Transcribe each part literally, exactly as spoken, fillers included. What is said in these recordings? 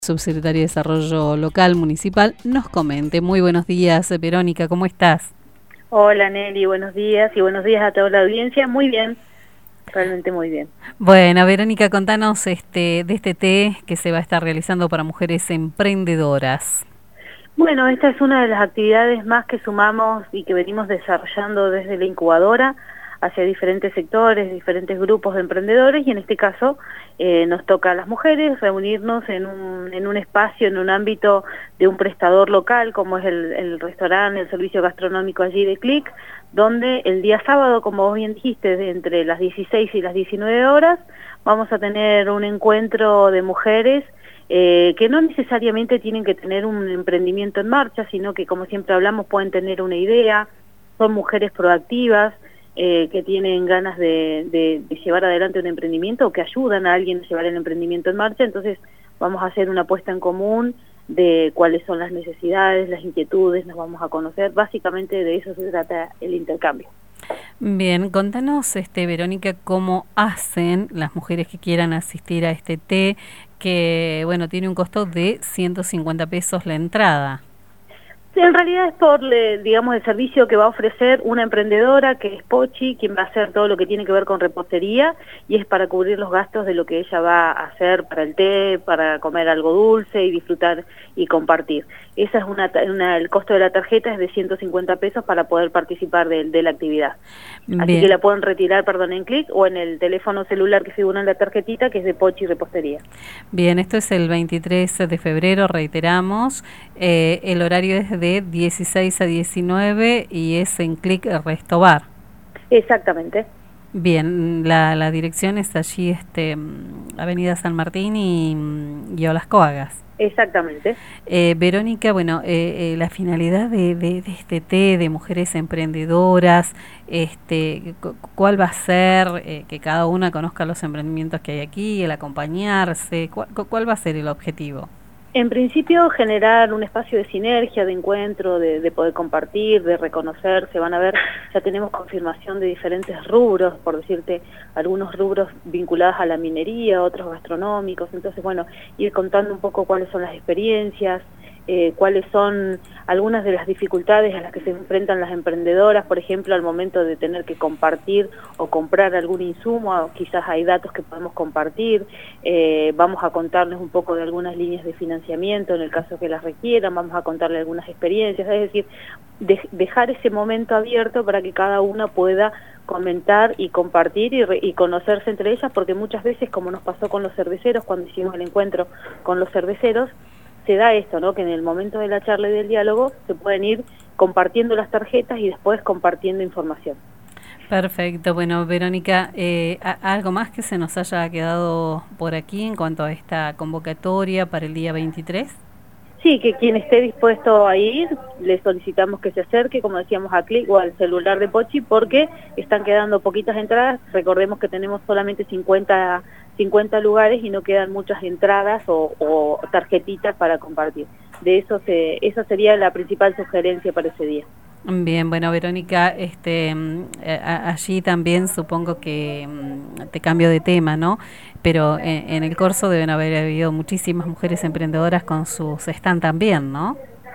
Subsecretaria de Desarrollo Local Municipal, nos comente. Muy buenos días, Verónica, ¿cómo estás? Hola Nelly, buenos días y buenos días a toda la audiencia. Muy bien, realmente muy bien. Bueno, Verónica, contanos este, de este té que se va a estar realizando para mujeres emprendedoras. Bueno, esta es una de las actividades más que sumamos y que venimos desarrollando desde la incubadora hacia diferentes sectores, diferentes grupos de emprendedores, y en este caso eh, nos toca a las mujeres reunirnos en un, en un espacio, en un ámbito de un prestador local, como es el, el restaurante, el servicio gastronómico allí de Clic, donde el día sábado, como vos bien dijiste, de entre las dieciséis y las diecinueve horas, vamos a tener un encuentro de mujeres Eh, que no necesariamente tienen que tener un emprendimiento en marcha, sino que, como siempre hablamos, pueden tener una idea, son mujeres proactivas, eh, que tienen ganas de, de, de llevar adelante un emprendimiento o que ayudan a alguien a llevar el emprendimiento en marcha. Entonces vamos a hacer una puesta en común de cuáles son las necesidades, las inquietudes, nos vamos a conocer, básicamente de eso se trata el intercambio. Bien, contanos, este, Verónica, cómo hacen las mujeres que quieran asistir a este té, que, bueno, tiene un costo de ciento cincuenta pesos la entrada. Sí, en realidad es por, digamos, el servicio que va a ofrecer una emprendedora, que es Pochi, quien va a hacer todo lo que tiene que ver con repostería, y es para cubrir los gastos de lo que ella va a hacer para el té, para comer algo dulce y disfrutar y compartir. Esa es una, una el costo de la tarjeta es de ciento cincuenta pesos para poder participar de, de la actividad. Bien. Así que la pueden retirar, perdón, en Clic o en el teléfono celular que figura en la tarjetita, que es de Pochi Repostería. Bien, esto es el veintitrés de febrero, reiteramos, eh, el horario es de dieciséis a diecinueve y es en Clic Restobar. Exactamente. Bien, la, la dirección es allí, este, Avenida San Martín y, y Olascoagas. Exactamente. Eh, Verónica, bueno, eh, eh, la finalidad de, de, de este té de mujeres emprendedoras, este, ¿cuál va a ser? Eh, que cada una conozca los emprendimientos que hay aquí, el acompañarse, ¿cuál, cuál va a ser el objetivo? En principio, generar un espacio de sinergia, de encuentro, de, de poder compartir, de reconocerse. Van a ver, ya tenemos confirmación de diferentes rubros, por decirte, algunos rubros vinculados a la minería, otros gastronómicos. Entonces, bueno, ir contando un poco cuáles son las experiencias, eh, cuáles son algunas de las dificultades a las que se enfrentan las emprendedoras, por ejemplo, al momento de tener que compartir o comprar algún insumo, quizás hay datos que podemos compartir, eh, vamos a contarles un poco de algunas líneas de financiamiento en el caso que las requieran, vamos a contarles algunas experiencias, es decir, de, dejar ese momento abierto para que cada una pueda comentar y compartir y, re, y conocerse entre ellas, porque muchas veces, como nos pasó con los cerveceros, cuando hicimos el encuentro con los cerveceros, se da esto, ¿no? Que en el momento de la charla y del diálogo se pueden ir compartiendo las tarjetas y después compartiendo información. Perfecto. Bueno, Verónica, eh, ¿algo más que se nos haya quedado por aquí en cuanto a esta convocatoria para el día veintitrés? Sí, que quien esté dispuesto a ir, le solicitamos que se acerque, como decíamos, a Clic o al celular de Pochi, porque están quedando poquitas entradas. Recordemos que tenemos solamente cincuenta, cincuenta lugares y no quedan muchas entradas o, o tarjetitas para compartir. De eso se, esa sería la principal sugerencia para ese día. Bien, bueno, Verónica, este, a, allí también supongo que te cambio de tema, ¿no? Pero en, en el curso deben haber habido muchísimas mujeres emprendedoras con sus stand también, ¿no?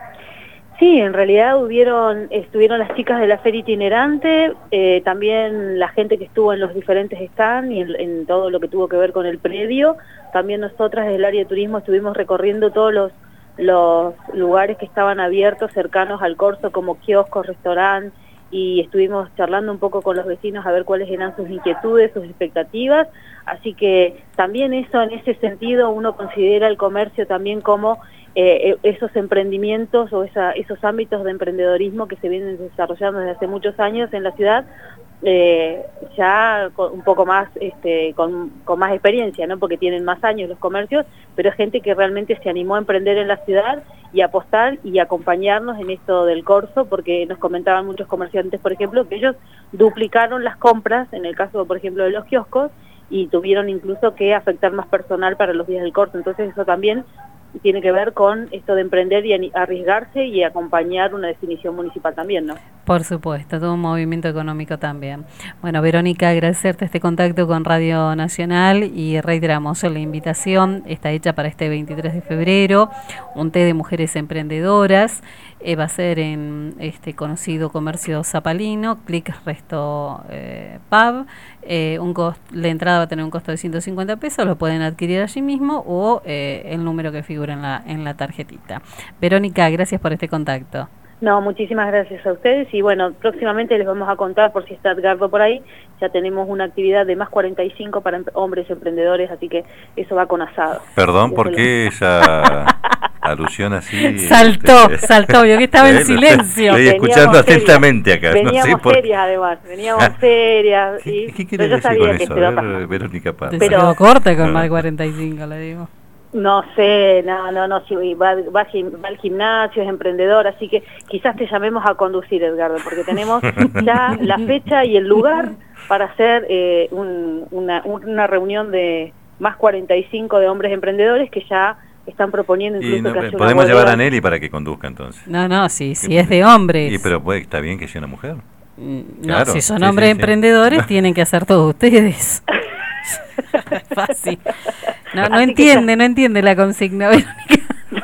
Sí, en realidad hubieron, estuvieron las chicas de la feria itinerante, eh, también la gente que estuvo en los diferentes stands y en, en todo lo que tuvo que ver con el predio. También nosotras desde el área de turismo estuvimos recorriendo todos los los lugares que estaban abiertos cercanos al corso, como kioscos, restaurantes, y estuvimos charlando un poco con los vecinos a ver cuáles eran sus inquietudes, sus expectativas. Así que también eso, en ese sentido, uno considera el comercio también como eh, esos emprendimientos o esa, esos ámbitos de emprendedorismo que se vienen desarrollando desde hace muchos años en la ciudad, eh, ya con un poco más, este, con, con más experiencia, ¿no? Porque tienen más años los comercios, pero es gente que realmente se animó a emprender en la ciudad y a apostar y acompañarnos en esto del corso, porque nos comentaban muchos comerciantes, por ejemplo, que ellos duplicaron las compras, en el caso, por ejemplo, de los kioscos, y tuvieron incluso que afectar más personal para los días del corso. Entonces eso también tiene que ver con esto de emprender y arriesgarse y acompañar una definición municipal también, ¿no? Por supuesto, todo un movimiento económico también. Bueno, Verónica, agradecerte este contacto con Radio Nacional y reiteramos la invitación, está hecha para este veintitrés de febrero, un té de mujeres emprendedoras, eh, va a ser en este conocido comercio zapalino, Click Resto eh, Pub, eh, un cost, la entrada va a tener un costo de ciento cincuenta pesos, lo pueden adquirir allí mismo o eh, el número que figura en la, en la tarjetita. Verónica, gracias por este contacto. No, muchísimas gracias a ustedes y bueno, próximamente les vamos a contar, por si está Edgardo por ahí, ya tenemos una actividad de más cuarenta y cinco para em- hombres emprendedores, así que eso va con asado. Perdón, ¿por qué esa alusión así? Saltó, este, saltó, vio que estaba en silencio. Estoy escuchando atentamente acá. Veníamos no sé por... serias además, veníamos serias. Y, ¿Qué, ¿Qué quiere pero yo decir sabía con que eso? se iba a A pasar. ver, Verónica Paz. Te Pero- salió corte con más de cuarenta y cinco, le digo. No sé, no, no, no, si va, va, al gim- va al gimnasio, es emprendedor, así que quizás te llamemos a conducir, Edgardo, porque tenemos ya la fecha y el lugar para hacer eh, un, una, una reunión de más cuarenta y cinco de hombres emprendedores que ya están proponiendo incluso Y no, que haya una podemos bodega. llevar a Nelly para que conduzca entonces. No, no, sí, sí es de hombres. Y pero puede, está bien que sea una mujer. Mm, No, Claro, si son sí, hombres sí, sí. emprendedores, tienen que hacer todos ustedes. Fácil. No, no Así que entiende, ya- no entiende la consigna, Verónica.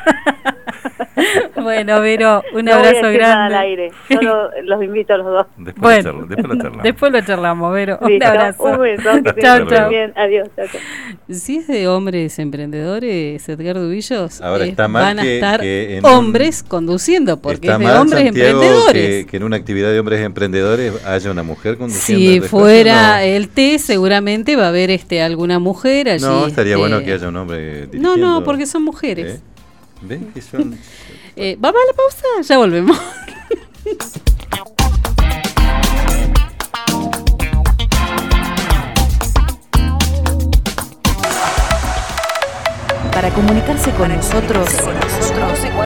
Bueno, Vero, un No voy a abrazo decir nada grande. al aire, solo los invito a los dos. Después, Bueno, lo charlo- después lo charlamos. después lo charlamos, Vero. Un Listo, abrazo. un beso, que estén Chao, muy chao. bien, adiós, chao, chao. Si es de hombres emprendedores, Edgardo Villos, Ahora, eh, está mal van a que- estar que en un- hombres conduciendo, porque Está es de mal, hombres Santiago, emprendedores. que, que en una actividad de hombres emprendedores haya una mujer conduciendo. Si después, fuera no. el té, seguramente va a haber este alguna mujer allí. No, estaría este, bueno que haya un hombre No, dirigiendo. no, porque son mujeres. ¿Eh? ¿Ven que son? Eh, ¿Vamos a la pausa? Ya volvemos. Para comunicarse con nosotros,